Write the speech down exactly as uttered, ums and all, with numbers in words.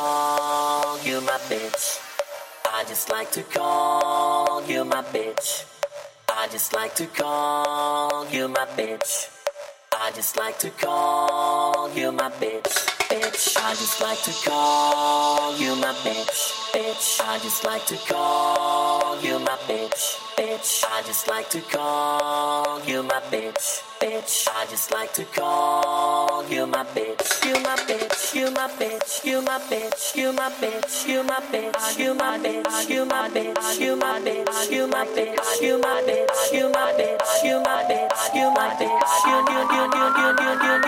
call you my bitch. I just like to call you my bitch. I just like to call you my bitch. I just like to call you my bitch. Bitch, I just like to call you my bitch. Bitch, I just like to call you my bitch. Bitch, I just like to call you my bitch. Bitch, I just like to call you my bitch. You my bitch, you my bitch, you my bitch, you my bitch, you my bitch, you my bitch, you my bitch, you my bitch, you my bitch, you my bitch, you my bitch, you my bitch, you my bitch, you you you you you you you